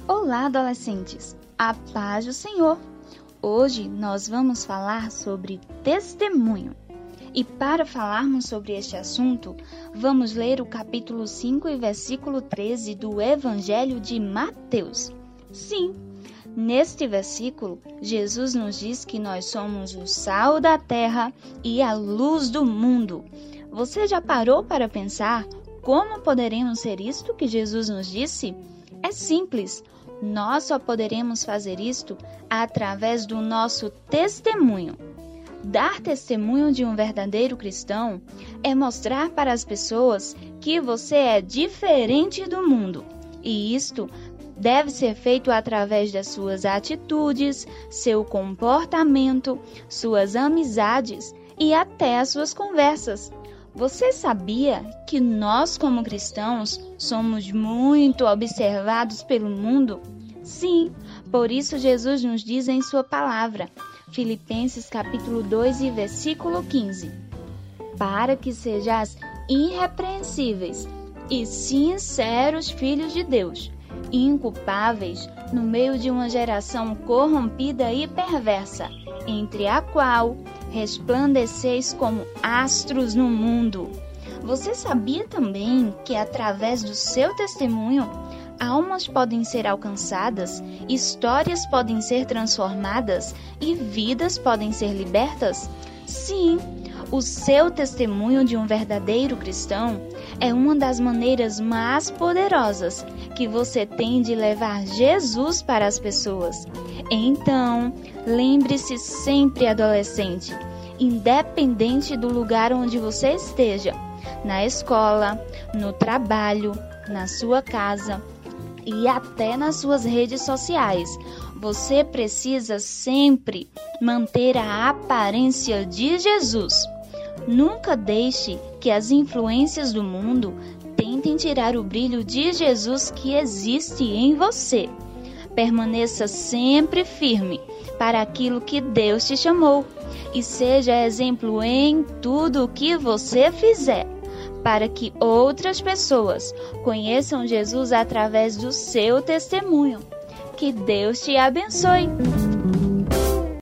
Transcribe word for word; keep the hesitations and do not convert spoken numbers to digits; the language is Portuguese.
Olá, adolescentes! A paz do Senhor! Hoje nós vamos falar sobre testemunho. E para falarmos sobre este assunto, vamos ler o capítulo cinco e versículo treze do Evangelho de Mateus. Sim, neste versículo, Jesus nos diz que nós somos o sal da terra e a luz do mundo. Você já parou para pensar como poderemos ser isto que Jesus nos disse? É simples. Nós só poderemos fazer isto através do nosso testemunho. Dar testemunho de um verdadeiro cristão é mostrar para as pessoas que você é diferente do mundo. E isto deve ser feito através das suas atitudes, seu comportamento, suas amizades e até as suas conversas. Você sabia que nós, como cristãos, somos muito observados pelo mundo? Sim, por isso Jesus nos diz em sua palavra, Filipenses capítulo dois e versículo quinze, para que sejais irrepreensíveis e sinceros filhos de Deus, inculpáveis no meio de uma geração corrompida e perversa, entre a qual resplandeceis como astros no mundo. Você sabia também que através do seu testemunho, almas podem ser alcançadas, histórias podem ser transformadas e vidas podem ser libertas? Sim, o seu testemunho de um verdadeiro cristão é uma das maneiras mais poderosas que você tem de levar Jesus para as pessoas. Então, lembre-se sempre, adolescente, independente do lugar onde você esteja, na escola, no trabalho, na sua casa e até nas suas redes sociais, você precisa sempre manter a aparência de Jesus. Nunca deixe que as influências do mundo tentem tirar o brilho de Jesus que existe em você. Permaneça sempre firme para aquilo que Deus te chamou e seja exemplo em tudo o que você fizer, para que outras pessoas conheçam Jesus através do seu testemunho. Que Deus te abençoe!